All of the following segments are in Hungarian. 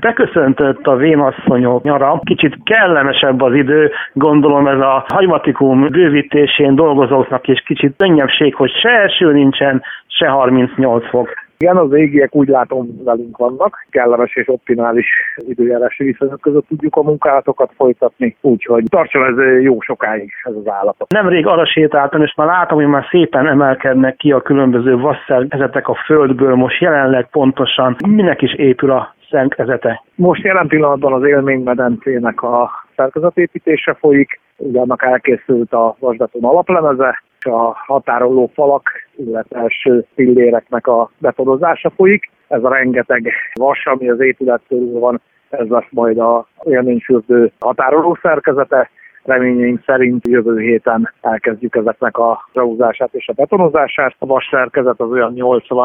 beköszöntött a vénasszonyok nyara, kicsit kellemesebb az idő, gondolom ez a hagymatikum bővítésén dolgozóknak is kicsit könnyebbség, hogy se eső nincsen, se 38 fok. Igen, az égiek úgy látom velünk vannak, kellemes és optimális időjárási viszonyok között tudjuk a munkálatokat folytatni, úgyhogy tartson ez jó sokáig ez az állapot. Nemrég arra sétáltam, és már látom, hogy már szépen emelkednek ki a különböző vasszerkezetek a földből, most jelenleg pontosan minek is épül a szerkezete. Most jelen pillanatban az élménymedencének a szerkezetépítése folyik, ugye annak elkészült a vasbeton alaplemeze, és a határoló falak, illetve első pilléreknek a betonozása folyik. Ez a rengeteg vas, ami az épület körül van, ez lesz majd a élményfürdő határoló szerkezete. Reményeink szerint jövő héten elkezdjük ezeknek a rehúzását és a betonozását. A vasszerkezet az olyan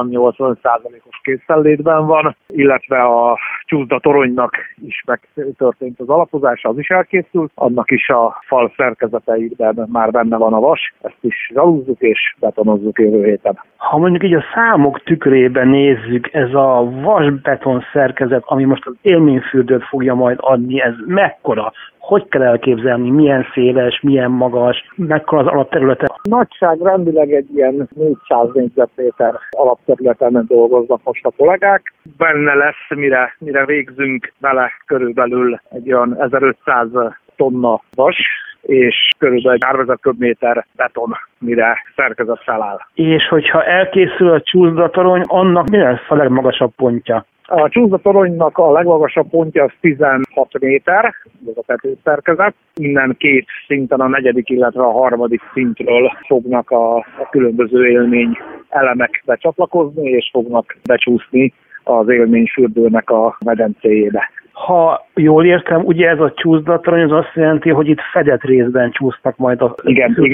80-80%-os készenlétben van, illetve a csúszdatoronynak is megtörtént az alapozása, az is elkészült. Annak is a fal szerkezeteiben már benne van a vas, ezt is rehúzzuk és betonozzuk jövő héten. Ha mondjuk így a számok tükrében nézzük, ez a vasbeton szerkezet, ami most az élményfürdőt fogja majd adni, ez mekkora? Hogy kell elképzelni, milyen széles, milyen magas, mekkora az alapterülete? Nagyságrendileg egy ilyen 400 négyzetméter alapterületen dolgoznak most a kollégák. Benne lesz, mire végzünk vele, körülbelül egy olyan 1500 tonna vas, és körülbelül egy 3000 köbméter beton, mire szerkezet feláll. És hogyha elkészül a csúszdatorony, annak mi lesz a legmagasabb pontja? A csúszdatoronynak a legmagasabb pontja az 16 méter, ez a tetőszerkezet. Innen két szinten, a negyedik, illetve a harmadik szintről fognak a különböző élmény elemek becsatlakozni, és fognak becsúszni az élményfürdőnek a medencéjébe. Ha jól értem, ugye ez a csúszdatorony az azt jelenti, hogy itt fedett részben csúsznak majd a...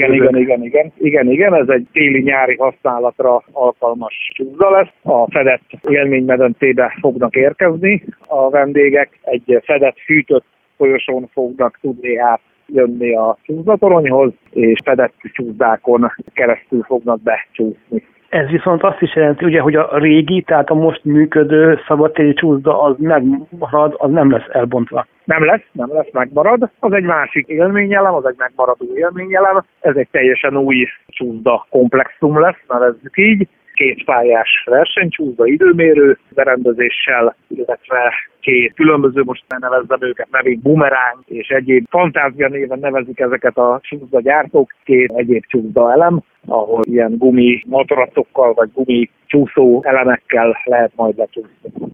Igen, ez egy téli-nyári használatra alkalmas csúszda lesz. A fedett élménymedencébe fognak érkezni a vendégek, egy fedett fűtött folyosón fognak tudni átjönni a csúszdatoronyhoz, és fedett csúszdákon keresztül fognak becsúszni. Ez viszont azt is jelenti, ugye, hogy a régi, tehát a most működő szabadtéri csúszda az megmarad, az nem lesz elbontva. Nem lesz, megmarad. Az egy másik élményelem, az egy megmaradó élményelem. Ez egy teljesen új csúszda komplexum lesz, nevezzük így. Kétpályás versenycsúszda, időmérő berendezéssel, illetve két különböző, most nevezzem őket nevén, bumeráng és egyéb fantázia néven nevezik ezeket a csúszda gyártók, két egyéb csúszda elem, ahol ilyen gumi materacokkal vagy gumi csúszó elemekkel lehet majd lecsúszni.